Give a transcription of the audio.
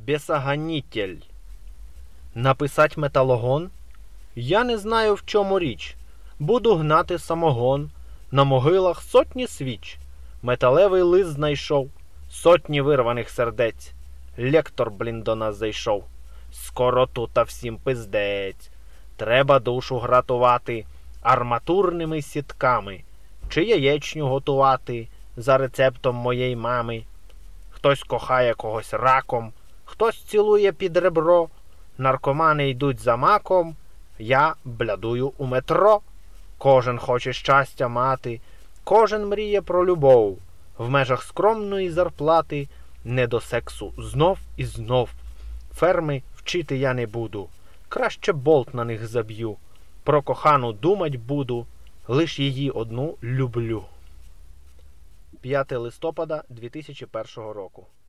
бесогонитель. Написать металогон? Я не знаю, в чому річ. Буду гнати самогон. На могилах сотні свіч. Металевий лист знайшов. Сотні вирваних сердець. Лектор, до нас зайшов. Скоро тута всім пиздець. Треба душу гратувати арматурними сітками. Чи яєчню готувати за рецептом моєї мами. Хтось кохає когось раком, хтось цілує під ребро. Наркомани йдуть за маком, я блядую у метро. Кожен хоче щастя мати, кожен мріє про любов. В межах скромної зарплати, не до сексу знов і знов. Ферми вчити я не буду, краще болт на них заб'ю. Про кохану думать буду, лиш її одну люблю. 5 листопада 2001 року.